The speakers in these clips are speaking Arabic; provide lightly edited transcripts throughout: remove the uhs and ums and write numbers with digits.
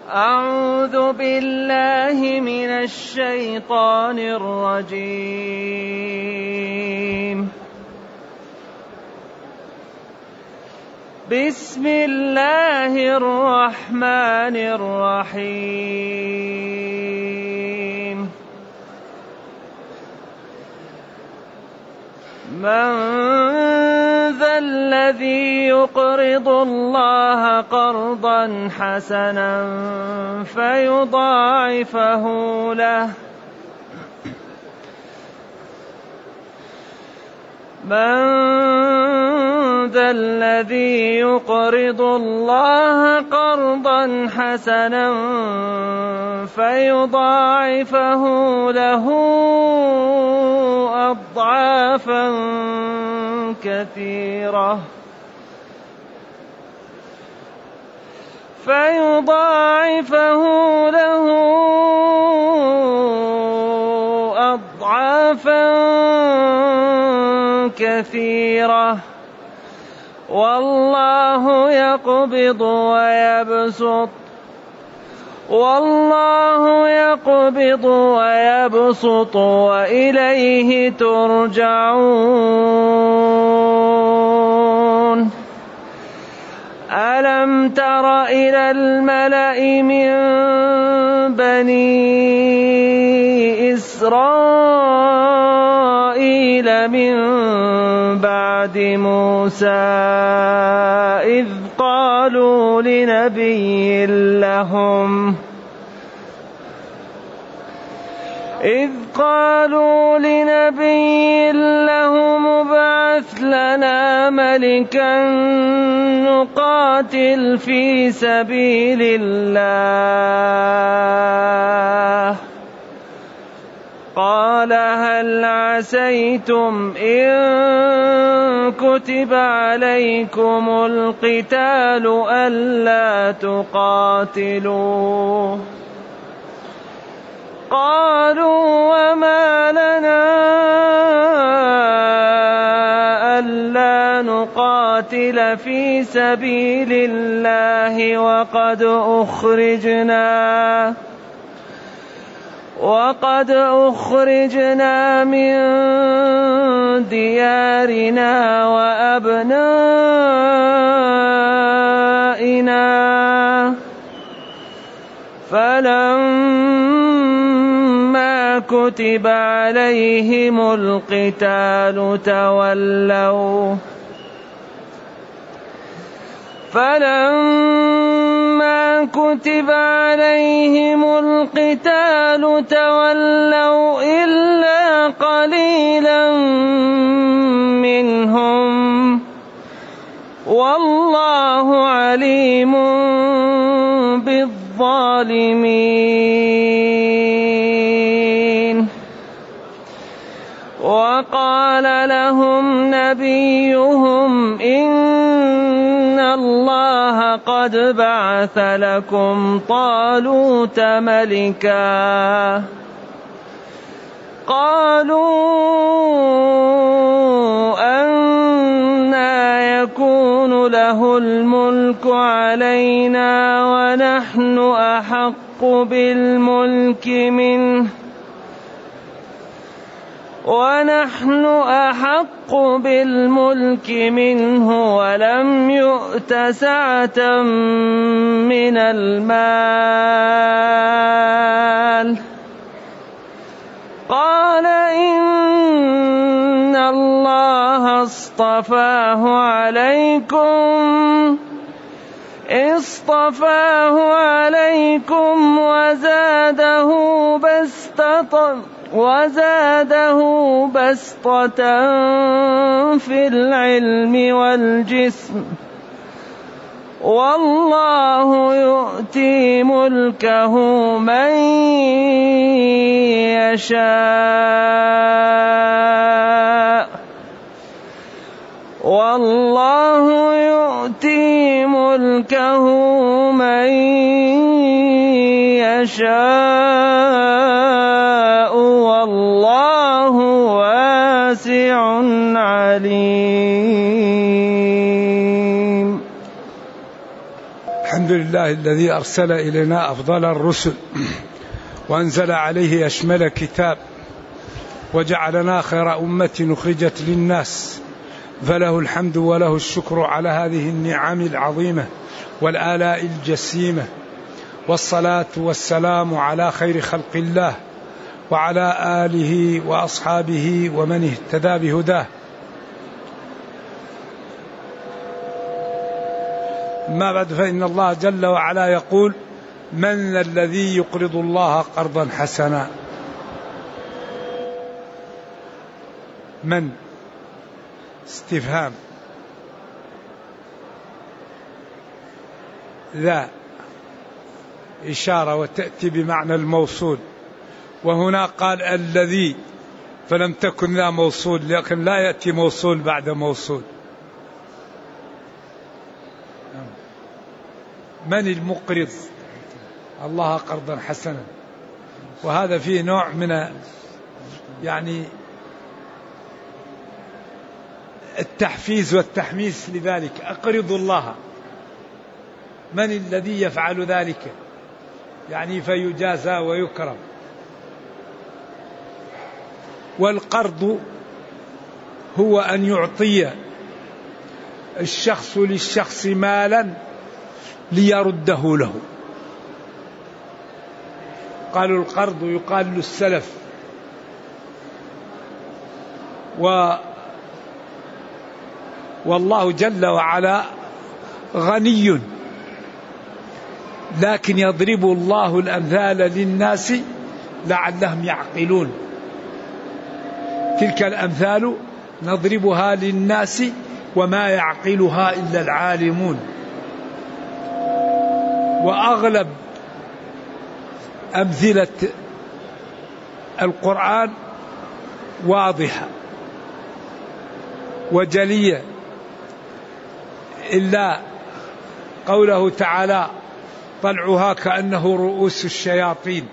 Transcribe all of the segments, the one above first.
أعوذ بالله من الشيطان الرجيم. بسم الله الرحمن الرحيم. من ذا الذي يقرض الله قرضا حسنا فيضاعفه له من ذا الذي يقرض الله قرضا حسنا فيضاعفه له أضعافا كثيرة والله يقبض ويبسط وإليه ترجعون. ألم تر إلى الملأ من بني إسرائيل من بعد موسى إذ قالوا لنبي لهم ابعث لنا ملكا نقاتل في سبيل الله قال هل عسيتم إن كتب عليكم القتال ألا تقاتلوا قالوا وما لنا ألا نقاتل في سبيل الله وقد أخرجنا من ديارنا وأبنائنا فلما كتب عليهم القتال تولوا إلا قليلا منهم والله عليم بالظالمين. وقال لهم نبيهم إن الله قد بعث لكم طالوت ملكا قالوا أنى يكون له الملك علينا ونحن أحق بالملك منه ولم يؤت سعة من المال قال إن الله اصطفاه عليكم وزاده بسطة في العلم والجسم والله يؤتي ملكه من يشاء والله واسع عليم. الحمد لله الذي أرسل إلينا أفضل الرسل وأنزل عليه أشمل كتاب وجعلنا خير أمة أخرجت للناس، فله الحمد وله الشكر على هذه النعم العظيمة والآلاء الجسيمة، والصلاة والسلام على خير خلق الله وعلى آله وأصحابه ومن اهتدى بهداه. ما بعد، فإن الله جل وعلا يقول: من الذي يقرض الله قرضا حسنا؟ من استفهام، ذا إشارة وتأتي بمعنى الموصول، وهنا قال الذي فلم تكن ذا موصول، لكن لا يأتي موصول بعد موصول. من المقرض الله قرضا حسنا؟ وهذا فيه نوع من يعني التحفيز والتحميس لذلك. أقرض الله، من الذي يفعل ذلك؟ يعني فيجازى ويكرم. والقرض هو أن يعطي الشخص للشخص مالا ليرده له. قالوا القرض يقال له السلف. والله جل وعلا غني، لكن يضرب الله الأمثال للناس لعلهم يعقلون. تلك الأمثال نضربها للناس وما يعقلها إلا العالمون. وأغلب أمثلة القرآن واضحة وجلية، إلا قوله تعالى: طلعها كأنه رؤوس الشياطين.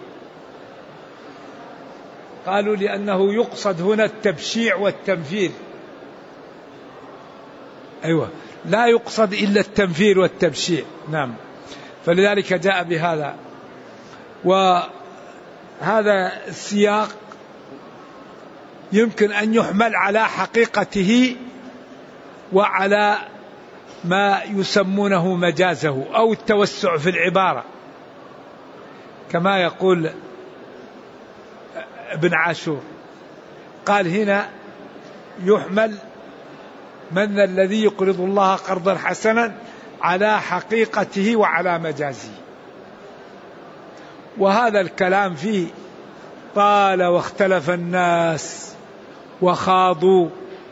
قالوا لأنه يقصد هنا التبشيع والتنفير. أيوة، لا يقصد إلا التنفير والتبشيع. نعم، فلذلك جاء بهذا. وهذا السياق يمكن أن يحمل على حقيقته وعلى ما يسمونه مجازه أو التوسع في العبارة، كما يقول ابن عاشور. قال هنا يحمل من الذي يقرض الله قرضا حسنا على حقيقته وعلى مجازه. وهذا الكلام فيه طال واختلف الناس وخاضوا،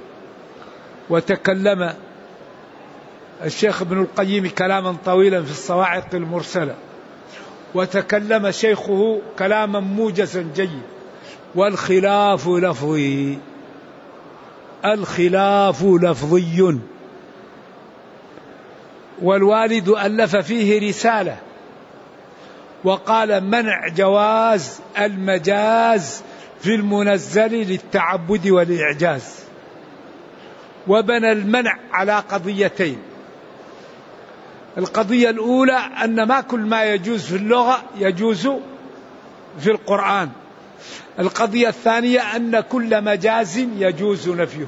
وتكلم الشيخ ابن القيم كلاما طويلا في الصواعق المرسلة، وتكلم شيخه كلاما موجزا جيد. والخلاف لفظي، الخلاف لفظي. والوالد ألف فيه رسالة وقال: منع جواز المجاز في المنزل للتعبد والإعجاز. وبنى المنع على قضيتين: القضية الأولى أن ما كل ما يجوز في اللغة يجوز في القرآن. القضية الثانية أن كل مجاز يجوز نفيه.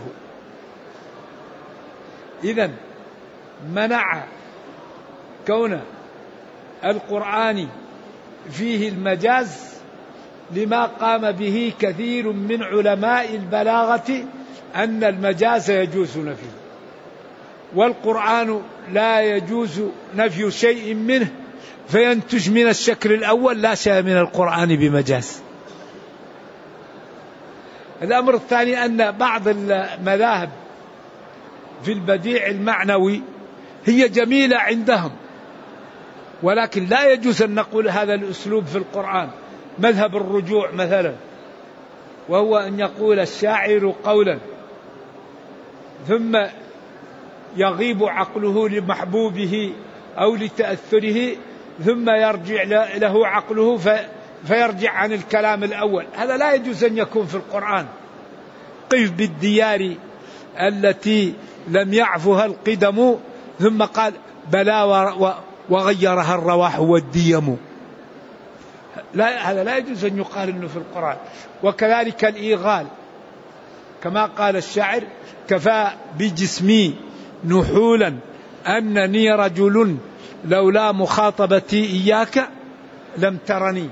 إذن منع كون القرآن فيه المجاز لما قام به كثير من علماء البلاغة أن المجاز يجوز نفيه، والقرآن لا يجوز نفي شيء منه، فينتج من الشكل الأول لا شيء من القرآن بمجاز. الأمر الثاني أن بعض المذاهب في البديع المعنوي هي جميلة عندهم، ولكن لا يجوز أن نقول هذا الأسلوب في القرآن. مذهب الرجوع مثلا، وهو أن يقول الشاعر قولا ثم يغيب عقله لمحبوبه أو لتأثره، ثم يرجع له عقله فيرجع عن الكلام الأول. هذا لا يجوز أن يكون في القرآن. قف بالديار التي لم يعفها القدم، ثم قال: بلى وغيرها الرواح والديم. لا، هذا لا يجوز أن يقال إنه في القرآن. وكذلك الإيغال، كما قال الشاعر: كفى بجسمي نحولا أنني رجل لولا مخاطبتي إياك لم ترني،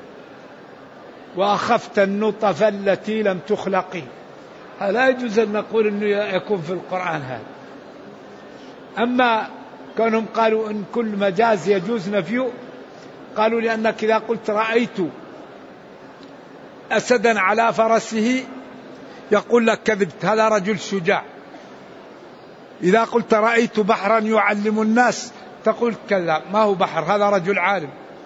وأخفت النطف التي لم تخلقي. هذا لا يجوز أن نقول أنه يكون في القرآن هذا. أما كانهم قالوا إن كل مجاز يجوز نفيه، قالوا لأنك إذا قلت رأيت أسدا على فرسه يقول لك كذبت، هذا رجل شجاع. إذا قلت رأيت بحرا يعلم الناس تقول كذاب، ما هو بحر، هذا رجل عالم.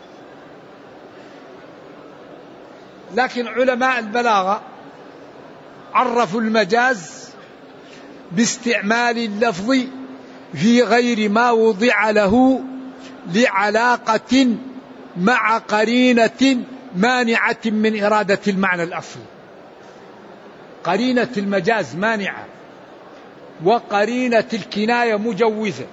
لكن علماء البلاغة عرفوا المجاز باستعمال اللفظ في غير ما وضع له لعلاقة مع قرينة مانعة من إرادة المعنى الأصلي. قرينة المجاز مانعة وقرينة الكناية مجوزة.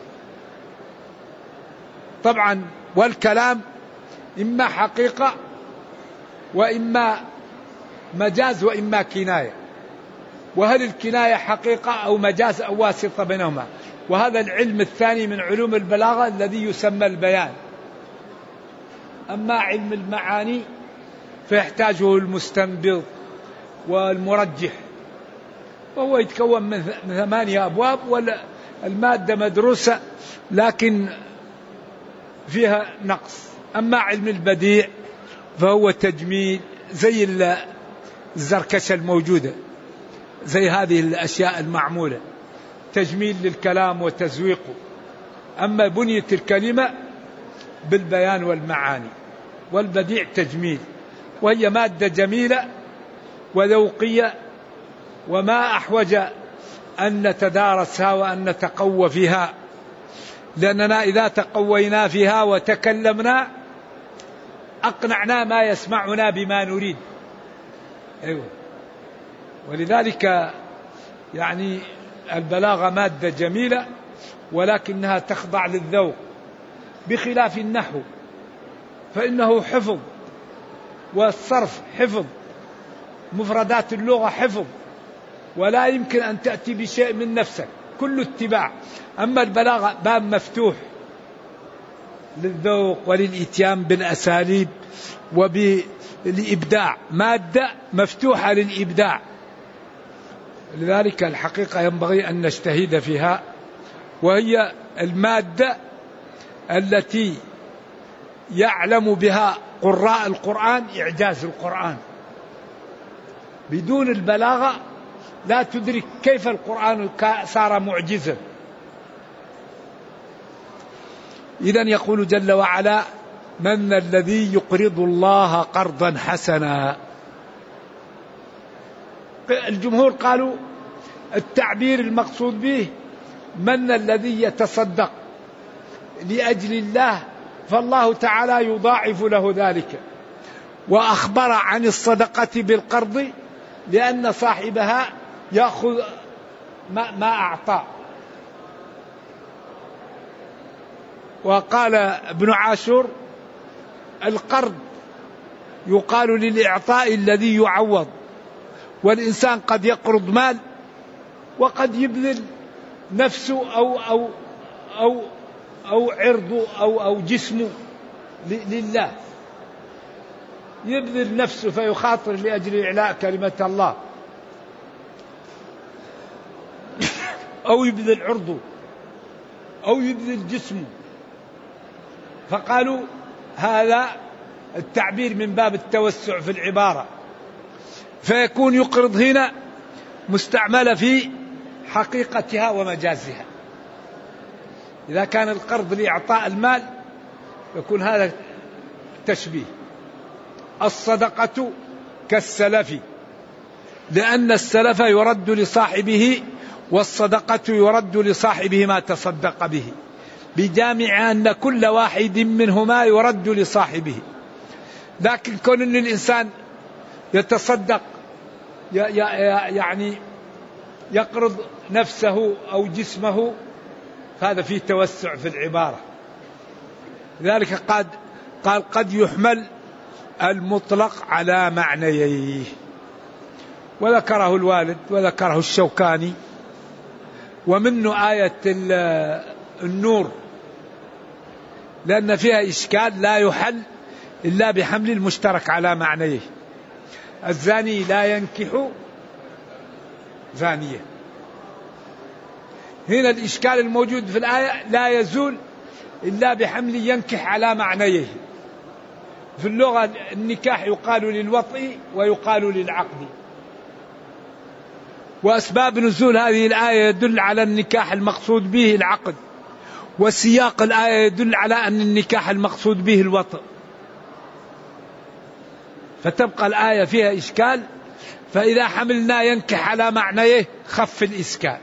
طبعا والكلام إما حقيقة وإما مجاز وإما كناية، وهل الكناية حقيقة أو مجاز أو واسطة بينهما؟ وهذا العلم الثاني من علوم البلاغة الذي يسمى البيان. أما علم المعاني فيحتاجه المستنبط والمرجح، وهو يتكون من 8 أبواب، والمادة مدروسة لكن فيها نقص. أما علم البديع فهو تجميل، زي الزركشة الموجودة، زي هذه الأشياء المعمولة، تجميل للكلام وتزويقه. أما بنية الكلمة بالبيان والمعاني، والبديع تجميل، وهي مادة جميلة وذوقية، وما أحوج أن نتدارسها وأن نتقوى فيها، لأننا إذا تقوينا فيها وتكلمنا أقنعنا ما يسمعنا بما نريد. أيوة. ولذلك يعني البلاغة مادة جميلة، ولكنها تخضع للذوق، بخلاف النحو فإنه حفظ، والصرف حفظ، مفردات اللغة حفظ، ولا يمكن أن تأتي بشيء من نفسك، كل اتباع. أما البلاغة باب مفتوح للذوق وللإتيان بالأساليب وبالإبداع، مادة مفتوحة للإبداع. لذلك الحقيقة ينبغي أن نجتهد فيها، وهي المادة التي يعلم بها قراء القرآن إعجاز القرآن. بدون البلاغة لا تدرك كيف القرآن صار معجزا. إذن يقول جل وعلا: من الذي يقرض الله قرضا حسنا. الجمهور قالوا التعبير المقصود به من الذي يتصدق لأجل الله، فالله تعالى يضاعف له ذلك. وأخبر عن الصدقة بالقرض لأن صاحبها يأخذ ما أعطى. وقال ابن عاشور: القرض يقال للإعطاء الذي يعوض، والإنسان قد يقرض مال وقد يبذل نفسه أو عرضه أو جسمه لله، يبذل نفسه فيخاطر لأجل إعلاء كلمة الله، أو يبذل عرضه أو يبذل جسمه. فقالوا هذا التعبير من باب التوسع في العبارة، فيكون يقرض هنا مستعملة في حقيقتها ومجازها. إذا كان القرض لإعطاء المال يكون هذا تشبيه. الصدقة كالسلف، لأن السلف يرد لصاحبه، والصدقة يرد لصاحبه ما تصدق به، بجامع أن كل واحد منهما يرد لصاحبه. لكن كون أن الإنسان يتصدق يعني يقرض نفسه أو جسمه، هذا فيه توسع في العبارة. لذلك قال قد يحمل المطلق على معنييه، وذكره الوالد وذكره الشوكاني. ومنه آية النور، لأن فيها إشكال لا يحل إلا بحمل المشترك على معنيه. الزاني لا ينكح زانية، هنا الإشكال الموجود في الآية لا يزول إلا بحمل ينكح على معنيه. في اللغة النكاح يقال للوطء ويقال للعقد، وأسباب نزول هذه الآية يدل على النكاح المقصود به العقد، وسياق الآية يدل على أن النكاح المقصود به الوطء، فتبقى الآية فيها إشكال. فإذا حملنا ينكح على معنيه خف الإشكال.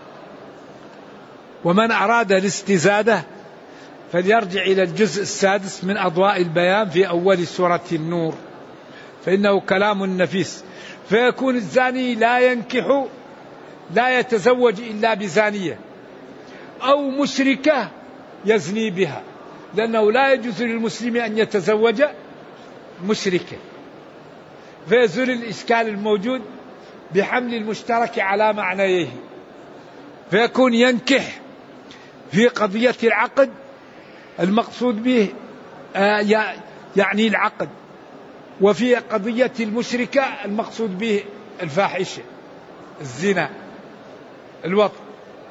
ومن أراد الاستزادة فليرجع إلى الجزء السادس من أضواء البيان في أول سورة النور، فإنه كلام نفيس. فيكون الزاني لا ينكح، لا يتزوج إلا بزانية أو مشركة يزني بها، لأنه لا يجوز للمسلم أن يتزوج مشركة. فيزول الإشكال الموجود بحمل المشترك على معنيه، فيكون ينكح في قضية العقد المقصود به يعني العقد، وفي قضية المشركة المقصود به الفاحشة الزنا الوطن،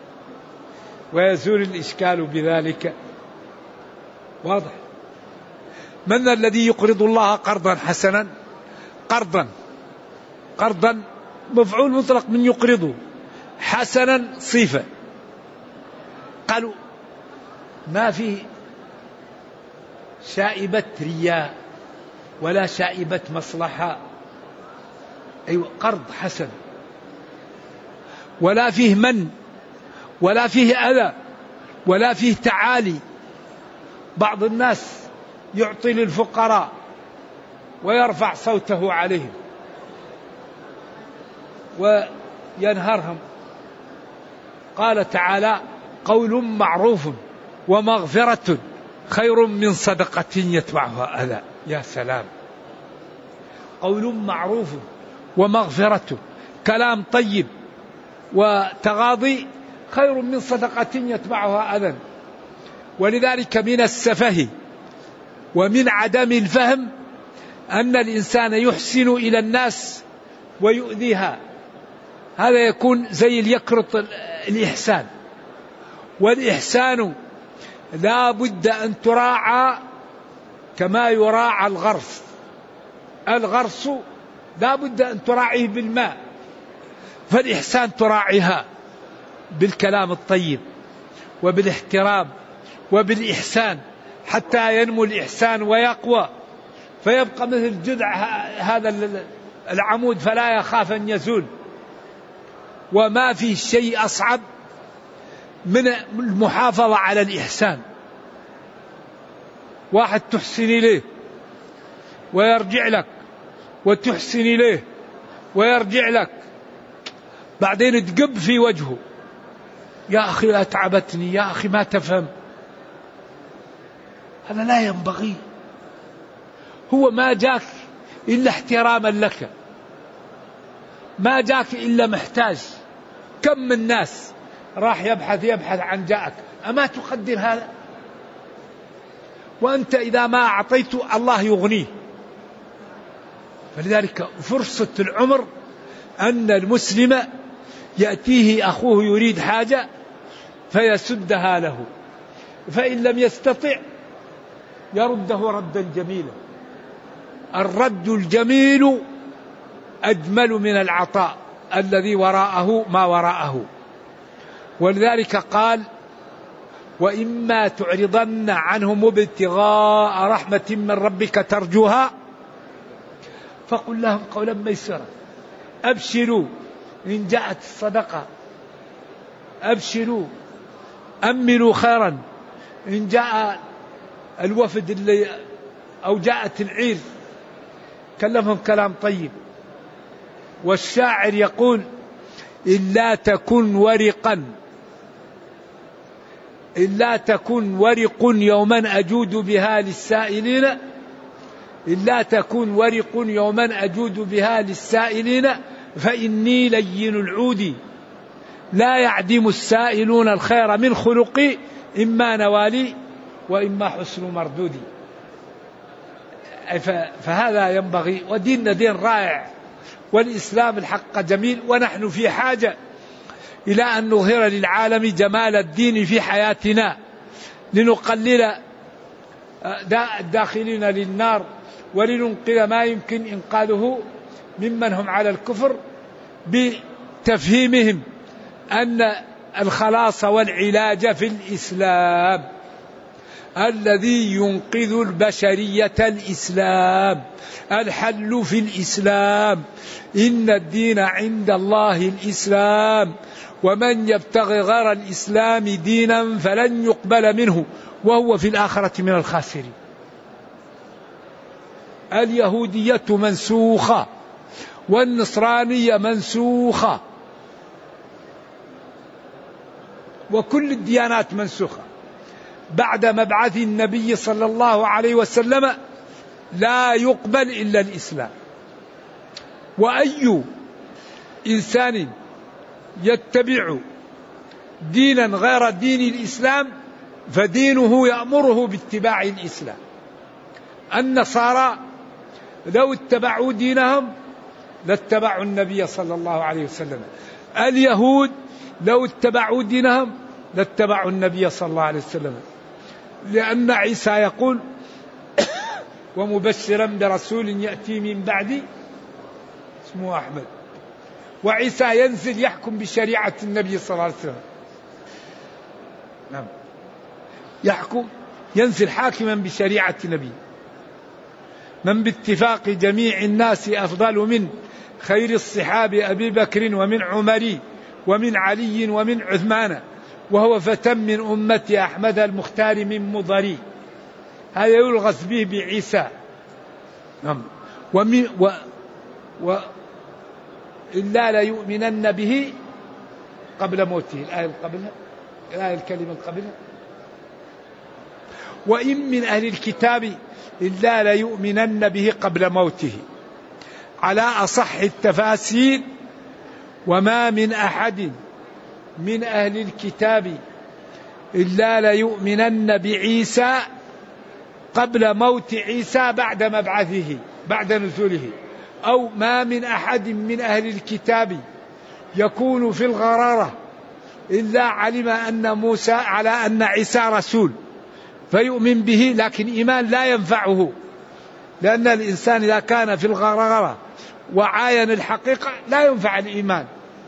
ويزول الإشكال بذلك. واضح؟ من الذي يقرض الله قرضا حسنا؟ قرضا مفعول مطلق من يقرضه، حسنا صفة. قالوا ما في شائبة رياء ولا شائبة مصلحة، أيوة قرض حسن، ولا فيه من ولا فيه أذى ولا فيه تعالي. بعض الناس يعطي للفقراء ويرفع صوته عليهم وينهرهم. قال تعالى قول معروف ومغفرة خير من صدقة يتبعها أذى. يا سلام، قول معروف ومغفرة، كلام طيب وتغاضي خير من صدقة يتبعها أذى. ولذلك من السفه ومن عدم الفهم أن الإنسان يحسن إلى الناس ويؤذيها، هذا يكون زي اليكرط الإحسان. والإحسان لا بد أن تراعى كما يراعى الغرس. الغرس لا بد أن تراعيه بالماء، فالإحسان تراعيها بالكلام الطيب وبالاحترام وبالإحسان حتى ينمو الإحسان ويقوى، فيبقى مثل جذع هذا العمود فلا يخاف أن يزول. وما في شيء أصعب من المحافظة على الإحسان. واحد تحسن إليه ويرجع لك، وتحسن إليه ويرجع لك، بعدين تقب في وجهه، يا أخي أتعبتني، يا أخي ما تفهم. هذا لا ينبغي. هو ما جاك إلا احتراما لك، ما جاك إلا محتاج. كم من ناس راح يبحث عن جاءك، أما تقدر هذا؟ وأنت إذا ما أعطيت الله يغنيه. فلذلك فرصة العمر أن المسلم يأتيه أخوه يريد حاجة فيسدها له، فإن لم يستطع يرده ردا جميلا. الرد الجميل أجمل من العطاء الذي وراءه ما وراءه. ولذلك قال وإما تعرضن عنهم ابتغاء رحمة من ربك ترجوها فقل لهم قولا ميسرا. أبشروا إن جاءت الصدقة، أبشروا أملوا خيرا إن جاء الوفد اللي أو جاءت العير، كلمهم كلام طيب. والشاعر يقول إن لا تكن ورقا إلا تكن ورق يوما أجود بها للسائلين، إلا تكن ورق يوما أجود بها للسائلين، فإني لين العود لا يعدم السائلون الخير من خلقي، إما نوالي وإما حسن مردودي. فهذا ينبغي، وديننا دين رائع، والإسلام الحق جميل، ونحن في حاجة إلى أن نظهر للعالم جمال الدين في حياتنا، لنقلل الداخلين للنار، ولننقذ ما يمكن إنقاذه ممن هم على الكفر، بتفهيمهم أن الخلاص والعلاج في الإسلام، الذي ينقذ البشرية الإسلام، الحل في الإسلام، إن الدين عند الله الإسلام، ومن يبتغي غير الإسلام دينا فلن يقبل منه وهو في الآخرة من الخاسرين. اليهودية منسوخة، والنصرانية منسوخة، وكل الديانات منسوخة. بعد مبعث النبي صلى الله عليه وسلم لا يقبل إلا الإسلام، وأي إنسان يتبع دينا غير دين الإسلام فدينه يأمره باتباع الإسلام. النصارى لو اتبعوا دينهم لاتبعوا النبي صلى الله عليه وسلم، اليهود لو اتبعوا دينهم لاتبعوا النبي صلى الله عليه وسلم، لأن عيسى يقول ومبشرا برسول يأتي من بعدي اسمه أحمد، وعيسى ينزل يحكم بشريعة النبي صلى الله عليه وسلم. نعم، يحكم، ينزل حاكما بشريعة النبي. من باتفاق جميع الناس أفضل من خير الصحاب أبي بكر ومن عمر ومن علي ومن عثمان، وهو فتى من أمة أحمد المختار من مضري. هذا يلغز به بعيسى. نعم. إلا ليؤمنن به قبل موته، الآية قبلها، الآية الكلمة قبلها. وإن من أهل الكتاب إلا ليؤمنن به قبل موته، على أصح التفاسير. وما من أحد من أهل الكتاب إلا ليؤمنن بعيسى قبل موت عيسى بعد مبعثه، بعد نزوله. أو ما من أحد من أهل الكتاب يكون في الغرارة إلا علم أن موسى على أن عيسى رسول فيؤمن به، لكن إيمان لا ينفعه، لأن الإنسان إذا كان في الغرارة وعاين الحقيقة لا ينفع الإيمان.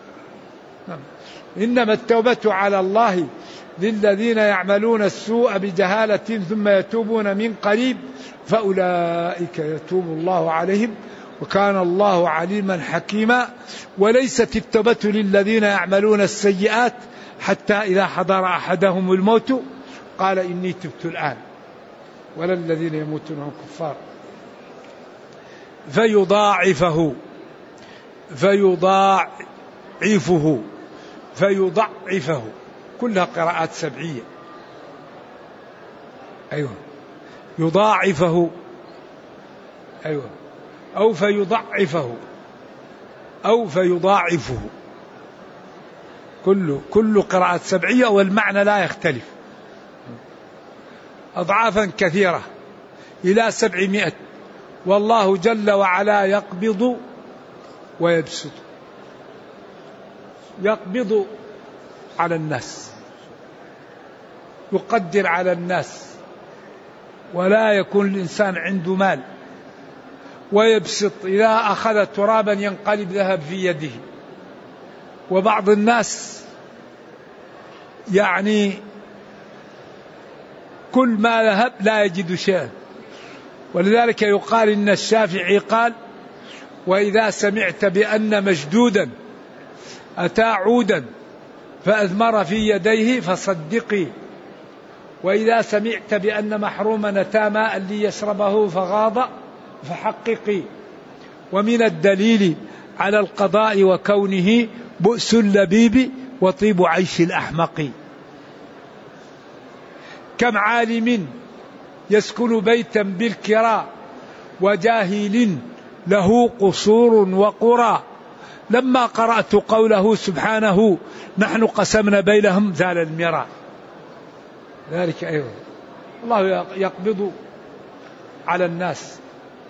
إنما التوبة على الله للذين يعملون السوء بجهالة ثم يتوبون من قريب فأولئك يتوب الله عليهم وكان الله عليما حكيما. وليست التوبة للذين يعملون السيئات حتى إذا حضر أحدهم الموت قال إني تبت الآن، ولا الذين يموتون كفار. فيضعفه كلها قراءات سبعية. أيوة، يضاعفه، أيوة، أو فيضعفه أو فيضاعفه، كل قراءات سبعية والمعنى لا يختلف. أضعافا كثيرة إلى 700. والله جل وعلا يقبض ويبسط. يقبض على الناس، يقدر على الناس، ولا يكون الإنسان عنده مال. ويبسط، إذا أخذ ترابا ينقلب ذهب في يده. وبعض الناس يعني كل ما ذهب لا يجد شيئا. ولذلك يقال إن الشافعي قال وإذا سمعت بأن مجدودا أتى عودا فأثمر في يديه فصدقي، وإذا سمعت بأن محروما أتى ماء ليشربه فغاض فحققي. ومن الدليل على القضاء وكونه بؤس اللبيب وطيب عيش الأحمق. كم عالم يسكن بيتا بالكراء وجاهل له قصور وقرى. لما قرأت قوله سبحانه نحن قسمنا بينهم زال المراء. ذلك أيضا الله يقبض على الناس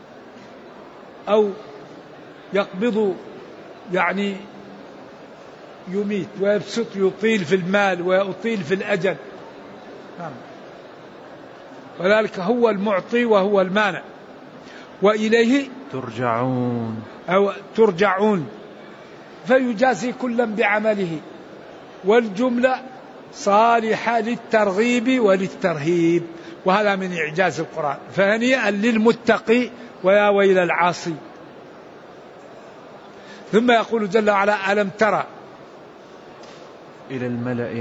أو يقبض يعني يميت ويبسط، يطيل في المال ويطيل في الأجل. نعم. وذلك هو المعطي وهو المانع. وإليه ترجعون أو ترجعون، فيجازي كلا بعمله. والجملة صالحة للترغيب وللترهيب، وهذا من إعجاز القرآن. فهنيئا للمتقي ويا ويل العاصي. ثم يقول جل وعلا ألم ترى إلى الملأ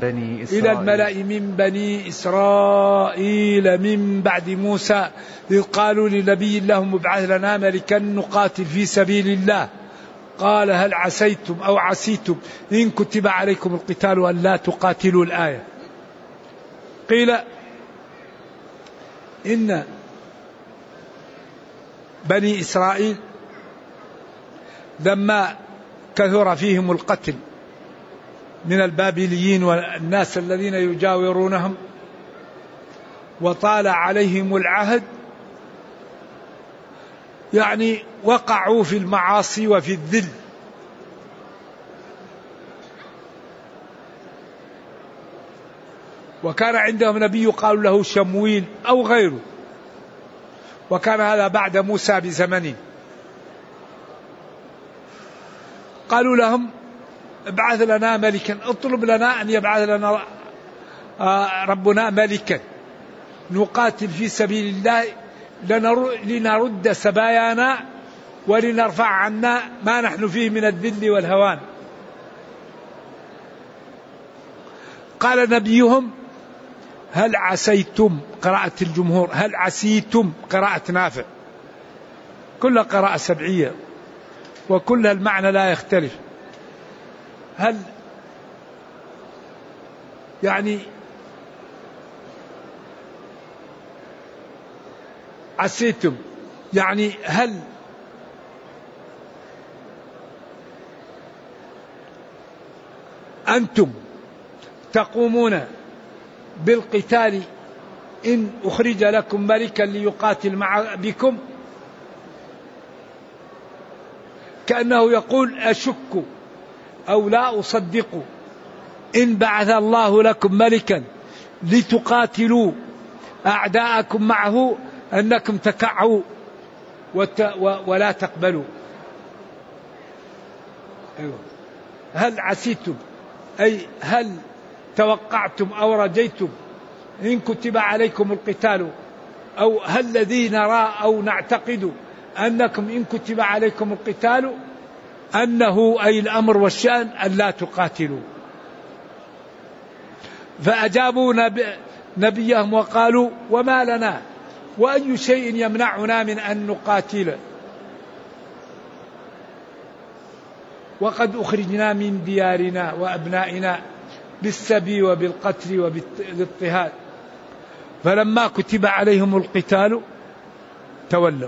من بني إسرائيل من بعد موسى إذ قالوا لنبي لهم ابعث لنا ملكا نقاتل في سبيل الله قال هل عسيتم أو عسيتم إن كتب عليكم القتال أن لا تقاتلوا. الآية قيل إن بني إسرائيل لما كثر فيهم القتل من البابليين والناس الذين يجاورونهم وطال عليهم العهد، يعني وقعوا في المعاصي وفي الذل. وكان عندهم نبي قالوا له شمويل أو غيره، وكان هذا بعد موسى بزمنه. قالوا لهم ابعث لنا ملكا، اطلب لنا أن يبعث لنا ربنا ملكا نقاتل في سبيل الله لنرد سبايانا ولنرفع عنا ما نحن فيه من الذل والهوان. قال نبيهم هل عسيتم، قراءة الجمهور، هل عسيتم قراءة نافع، كل قراءة سبعية وكل المعنى لا يختلف. هل يعني عسيتم يعني هل أنتم تقومون بالقتال إن أخرج لكم ملكا ليقاتل بكم؟ كأنه يقول أشك أو لا أصدق إن بعث الله لكم ملكا لتقاتلوا أعداءكم معه أنكم تكعوا ولا تقبلوا. أيوة. هل عسيتم أي هل توقعتم أو رجيتم إن كتب عليكم القتال، أو هل الذي نرى أو نعتقد أنكم إن كتب عليكم القتال أنه أي الأمر والشأن أن لا تقاتلوا. فأجابوا نبيهم وقالوا وما لنا وأي شيء يمنعنا من أن نقاتل وقد أخرجنا من ديارنا وأبنائنا بالسبي وبالقتل وبالاضطهاد. فلما كتب عليهم القتال تولوا.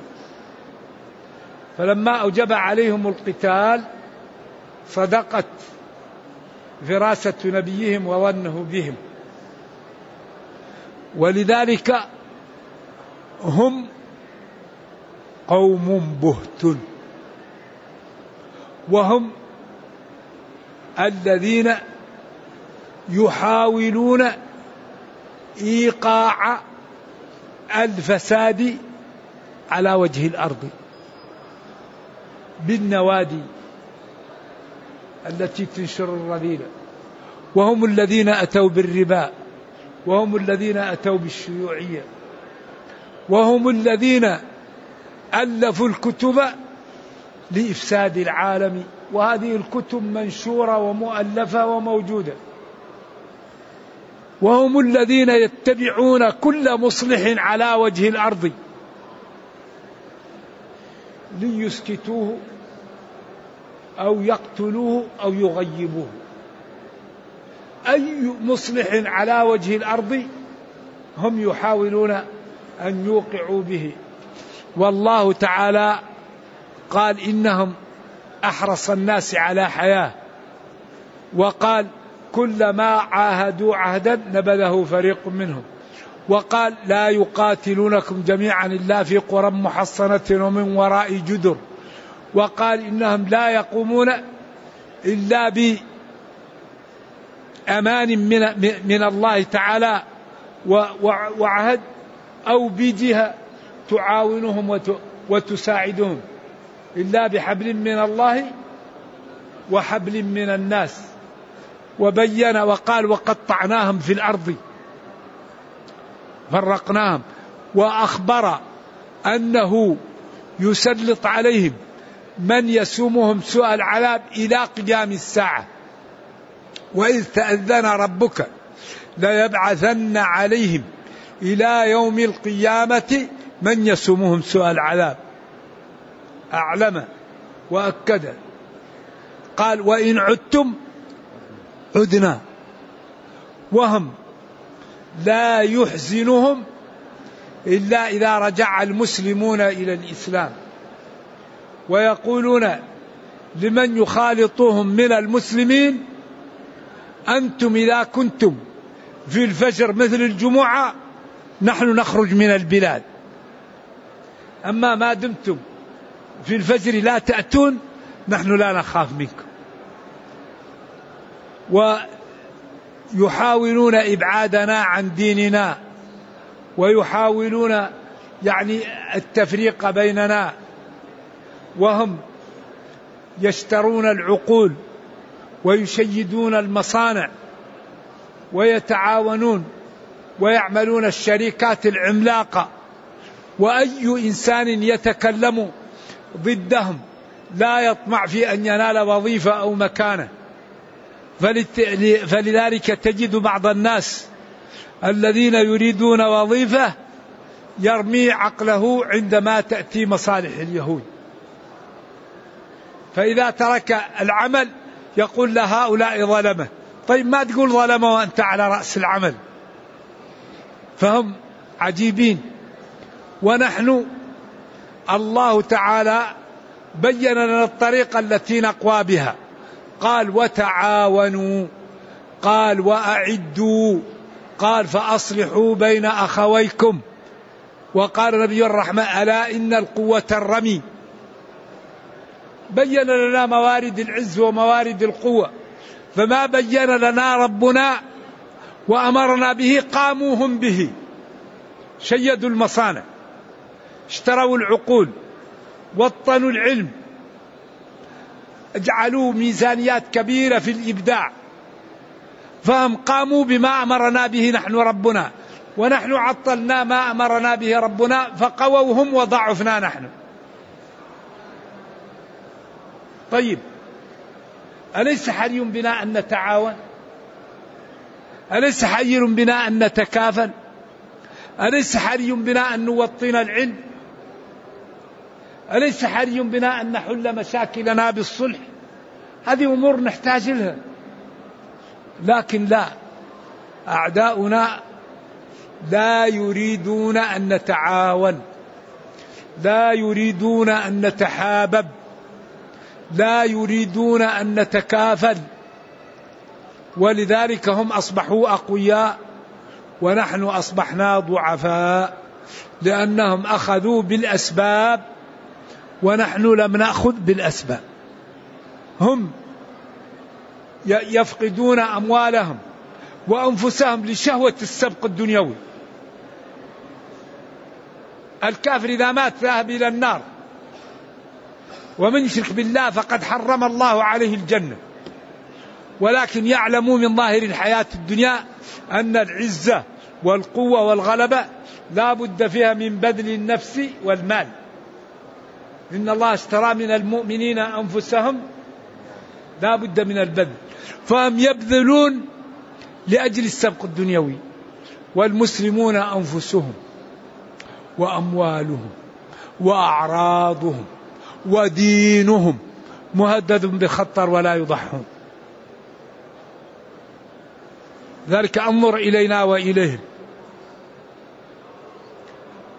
فلما أوجب عليهم القتال صدقت فراسة نبيهم وظنه بهم. ولذلك هم قوم بهت، وهم الذين يحاولون إيقاع الفساد على وجه الأرض بالنوادي التي تنشر الرذيلة، وهم الذين أتوا بالربا، وهم الذين أتوا بالشيوعية، وهم الذين ألفوا الكتب لإفساد العالم، وهذه الكتب منشورة ومؤلفة وموجودة. وهم الذين يتبعون كل مصلح على وجه الأرض ليسكتوه أو يقتلوه أو يغيبوه. أي مصلح على وجه الأرض هم يحاولون أن يوقعوا به. والله تعالى قال إنهم أحرص الناس على حياة، وقال كلما عاهدوا عهدا نبذه فريق منهم، وقال لا يقاتلونكم جميعا إلا في قرى محصنة ومن وراء جدر، وقال إنهم لا يقومون إلا بأمان من الله تعالى وعهد أو بجهة تعاونهم وتساعدهم إلا بحبل من الله وحبل من الناس. وبين وقال وقطعناهم في الأرض فرقناهم، وأخبر أنه يسلط عليهم من يسومهم سوء العذاب إلى قيام الساعة. وإذ تأذن ربك ليبعثن عليهم إلى يوم القيامة من يسومهم سوء العذاب. أعلم وأكد قال وإن عدتم عدنا. وهم لا يحزنهم إلا إذا رجع المسلمون إلى الإسلام، ويقولون لمن يخالطهم من المسلمين أنتم إذا كنتم في الفجر مثل الجمعة نحن نخرج من البلاد، أما ما دمتم في الفجر لا تأتون نحن لا نخاف منكم. ويحاولون إبعادنا عن ديننا، ويحاولون التفريق بيننا، وهم يشترون العقول ويشيدون المصانع ويتعاونون ويعملون الشركات العملاقة، وأي إنسان يتكلم ضدهم لا يطمع في أن ينال وظيفة أو مكانة. فلذلك تجد بعض الناس الذين يريدون وظيفة يرمي عقله عندما تأتي مصالح اليهود، فإذا ترك العمل يقول لهؤلاء ظلمة. طيب ما تقول ظلمة وأنت على رأس العمل؟ فهم عجيبين. ونحن الله تعالى بين لنا الطريقة التي نقوى بها، قال وتعاونوا، قال وأعدوا، قال فأصلحوا بين أخويكم، وقال نبي الرحمة ألا إن القوة الرمي. بين لنا موارد العز وموارد القوة، فما بين لنا ربنا وأمرنا به قاموا هم به، شيدوا المصانع، اشتروا العقول، وطنوا العلم، اجعلوا ميزانيات كبيرة في الإبداع، فهم قاموا بما أمرنا به نحن ربنا، ونحن عطلنا ما أمرنا به ربنا فقووا هم وضعفنا نحن. طيب أليس حري بنا أن نتعاون؟ أليس حري بنا أن نتكافل؟ أليس حري بنا أن نوطن العلم؟ أليس حري بنا أن نحل مشاكلنا بالصلح؟ هذه أمور نحتاج لها. لكن لا، أعداؤنا لا يريدون أن نتعاون، لا يريدون أن نتحابب، لا يريدون أن نتكافل، ولذلك هم أصبحوا أقوياء ونحن أصبحنا ضعفاء، لأنهم أخذوا بالأسباب ونحن لم نأخذ بالأسباب. هم يفقدون أموالهم وأنفسهم لشهوة السبق الدنيوي. الكافر إذا مات ذهب إلى النار، ومن يشرك بالله فقد حرم الله عليه الجنة. ولكن يعلموا من ظاهر الحياة الدنيا أن العزة والقوة والغلبة لا بد فيها من بذل النفس والمال. إن الله اشترى من المؤمنين أنفسهم، لا بد من البذل، فهم يبذلون لأجل السبق الدنيوي. والمسلمون أنفسهم وأموالهم وأعراضهم ودينهم مهدد بخطر ولا يضحون. ذلك أنظر إلينا وإليهم.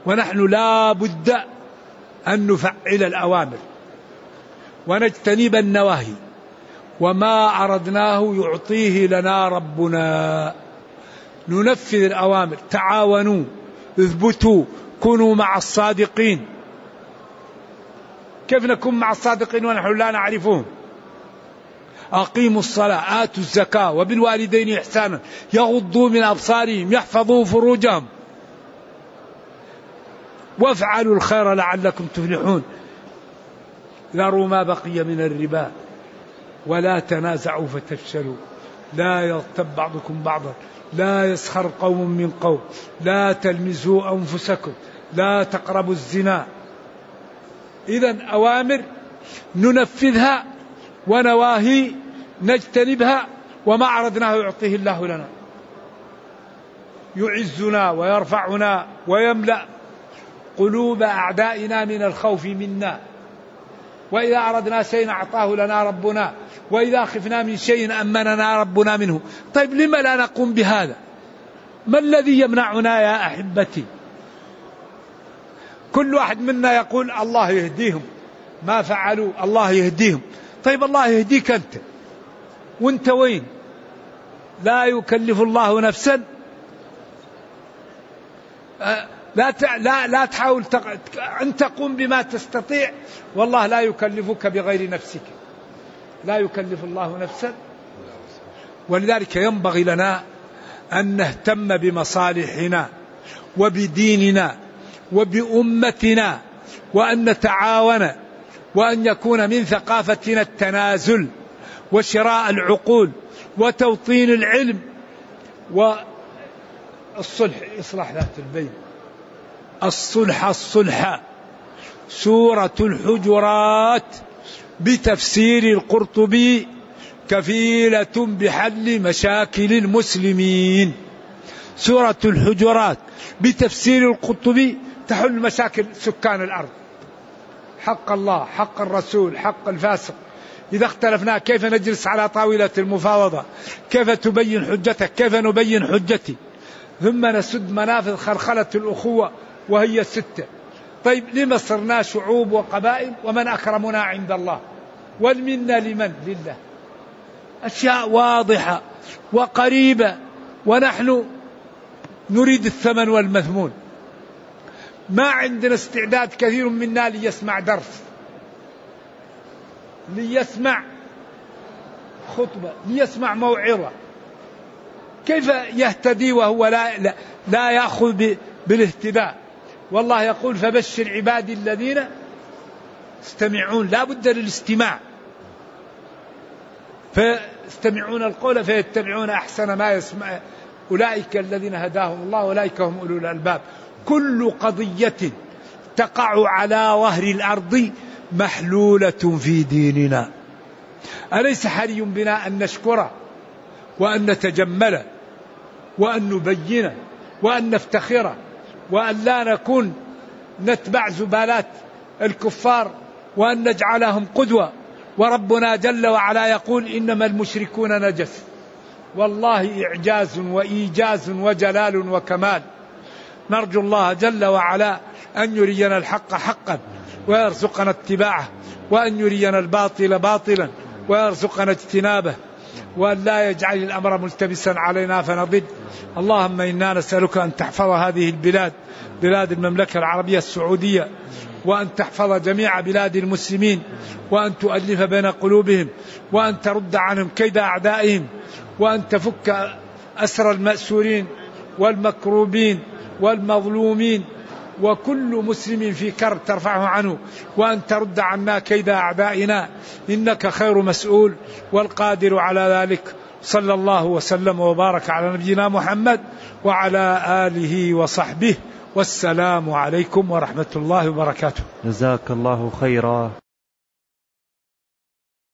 ونحن لا بد أن نفعل الأوامر ونجتنب النواهي، وما أردناه يعطيه لنا ربنا. ننفذ الأوامر، تعاونوا، اثبتوا، كونوا مع الصادقين. كيف نكون مع الصادقين ونحن لا نعرفهم؟ أقيموا الصلاة، آتوا الزكاة، وبالوالدين إحسانا، يغضوا من أبصارهم، يحفظوا فروجهم، وافعلوا الخير لعلكم تفلحون. ذروا ما بقي من الربا ولا تنازعوا فتفشلوا، لا يغتب بعضكم بعضا، لا يسخر قوم من قوم، لا تلمزوا أنفسكم، لا تقربوا الزنا. إذن أوامر ننفذها ونواهي نجتنبها، وما أردناه يعطيه الله لنا، يعزنا ويرفعنا ويملأ قلوب أعدائنا من الخوف منا. وإذا أردنا شيء أعطاه لنا ربنا، وإذا خفنا من شيء أمننا ربنا منه. طيب لما لا نقوم بهذا؟ ما الذي يمنعنا يا أحبتي؟ كل واحد منا يقول الله يهديهم، ما فعلوا الله يهديهم. طيب الله يهديك أنت، وانت وين؟ لا يكلف الله نفسا، لا تحاول أن تقوم بما تستطيع، والله لا يكلفك بغير نفسك، لا يكلف الله نفسا. ولذلك ينبغي لنا أن نهتم بمصالحنا وبديننا وبأمتنا، وأن نتعاون، وأن يكون من ثقافتنا التنازل وشراء العقول وتوطين العلم والصلح، إصلاح ذات البين. الصلح. سورة الحجرات بتفسير القرطبي كفيلة بحل مشاكل المسلمين. سورة الحجرات بتفسير القرطبي تحل مشاكل سكان الأرض، حق الله، حق الرسول، حق الفاسق. إذا اختلفنا كيف نجلس على طاولة المفاوضة؟ كيف تبين حجتك؟ كيف نبين حجتي؟ ثم نسد منافذ خلخلة الأخوة وهي 6. طيب لما صرنا شعوب وقبائل ومن أكرمنا عند الله؟ والمنة لمن؟ لله. أشياء واضحة وقريبة، ونحن نريد الثمن والمثمون. ما عندنا استعداد كثير منا ليسمع درس، ليسمع خطبة، ليسمع موعظة. كيف يهتدي وهو لا يأخذ بالاهتداء؟ والله يقول فبشر عبادي الذين يستمعون، لا بد للاستماع، فيستمعون القول فيتبعون أحسن ما يسمع، أولئك الذين هداهم الله، أولئك هم أولو الألباب. كل قضية تقع على ظهر الأرض محلولة في ديننا. أليس حري بنا أن نشكر وأن نتجمل وأن نبين وأن نفتخر، وأن لا نكون نتبع زبالات الكفار، وأن نجعلهم قدوة؟ وربنا جل وعلا يقول إنما المشركون نجس. والله إعجاز وإيجاز وجلال وكمال. نرجو الله جل وعلا أن يرينا الحق حقا ويرزقنا اتباعه، وأن يرينا الباطل باطلا ويرزقنا اجتنابه، وأن لا يجعل الأمر ملتبسا علينا فنضل. اللهم إنا نسألك أن تحفظ هذه البلاد، بلاد المملكة العربية السعودية، وأن تحفظ جميع بلاد المسلمين، وأن تؤلف بين قلوبهم، وأن ترد عنهم كيد أعدائهم، وأن تفك أسر المأسورين والمكروبين والمظلومين، وكل مسلم في كرب ترفعه عنه، وأن ترد عنا كيد أعدائنا، إنك خير مسؤول والقادر على ذلك. صلى الله وسلم وبارك على نبينا محمد وعلى آله وصحبه، والسلام عليكم ورحمة الله وبركاته. جزاك الله خيرا.